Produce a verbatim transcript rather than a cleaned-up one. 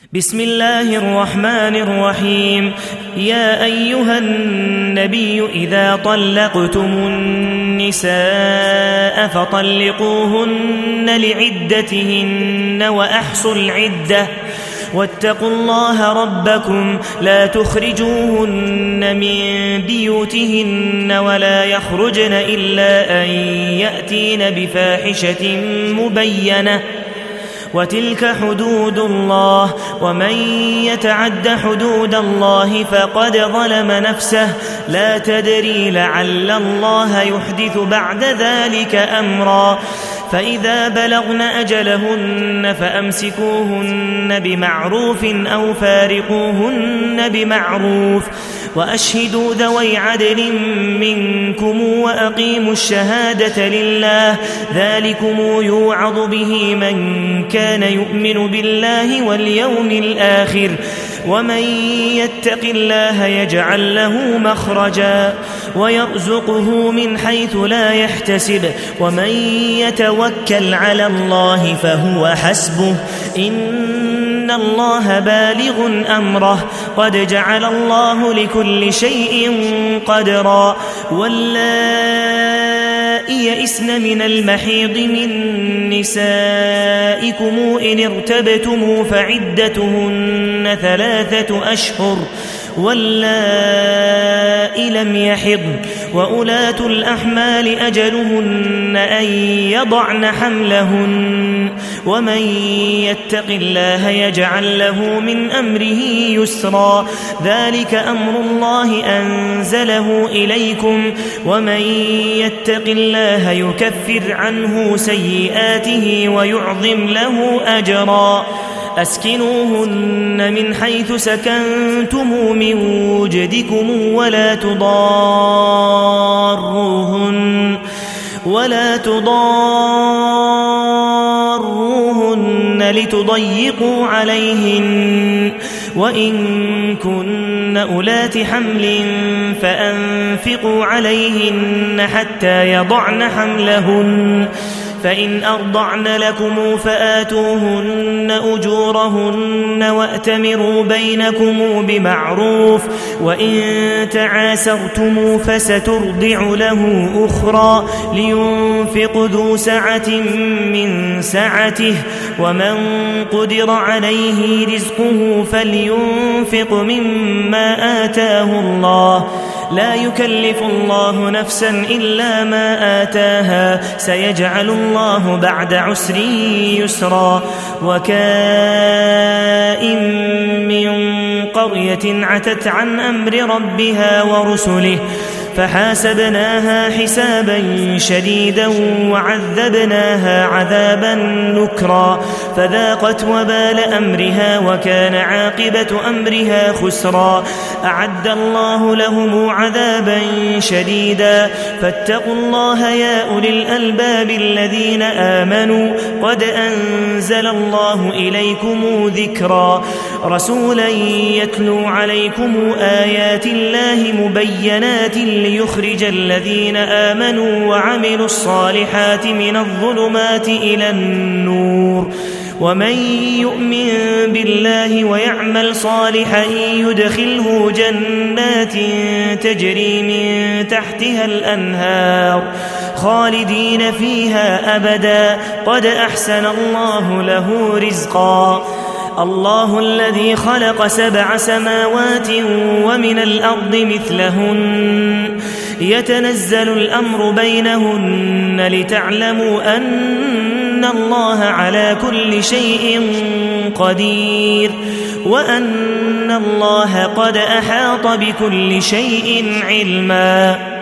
بسم الله الرحمن الرحيم. يا أيها النبي إذا طلقتم النساء فطلقوهن لعدتهن وأحصوا العدة واتقوا الله ربكم لا تخرجوهن من بيوتهن ولا يخرجن إلا أن يأتين بفاحشة مبينة وتلك حدود الله ومن يتعد حدود الله فقد ظلم نفسه لا تدري لعل الله يحدث بعد ذلك أمرا. فإذا بلغن أجلهن فأمسكوهن بمعروف أو فارقوهن بمعروف وأشهدوا ذوي عدل منكم وأقيموا الشهادة لله ذلكم يوعظ به من كان يؤمن بالله واليوم الآخر ومن يتق الله يجعل له مخرجا ويرزقه من حيث لا يحتسب ومن يتوكل على الله فهو حسبه إن الله بالغ أمره قد جعل الله لكل شيء قدرا. واللائي يئسن من المحيض من نسائكم إن ارتبتم فعدتهن ثلاثة أشهر واللائي لم يحضن وأولاة الأحمال أجلهن أن يضعن حملهن ومن يتق الله يجعل له من أمره يسرا ذلك أمر الله أنزله إليكم ومن يتق الله يكفر عنه سيئاته ويعظم له أجرا. أسكنوهن من حيث سكنتم من وجدكم ولا تضاروهن ولا تضاروهن لتضيقوا عليهن وإن كن أولات حمل فأنفقوا عليهن حتى يضعن حملهن فإن أرضعن لكم فآتوهن أجورهن وأتمروا بينكم بمعروف وإن تعاسرتم فسترضع له أخرى لينفق ذو سعة من سعته ومن قدر عليه رزقه فلينفق مما آتاه الله لا يكلف الله نفسا إلا ما آتاها سيجعل الله بعد عسر يسرا. وكائن من قرية عتت عن أمر ربها ورسله فحاسبناها حسابا شديدا وعذبناها عذابا نكرا فذاقت وبال أمرها وكان عاقبة أمرها خسرا. أعد الله لهم عذابا شديدا فاتقوا الله يا أولي الألباب الذين آمنوا قد أنزل الله إليكم ذكرا رسولا يتلو عليكم آيات الله مبينات ليخرج الذين آمنوا وعملوا الصالحات من الظلمات إلى النور ومن يؤمن بالله ويعمل صالحا يدخله جنات تجري من تحتها الأنهار خالدين فيها أبدا قد أحسن الله له رزقا. الله الذي خلق سبع سماوات ومن الأرض مثلهن يتنزل الأمر بينهن لتعلموا أن الله على كل شيء قدير وأن الله قد أحاط بكل شيء علما.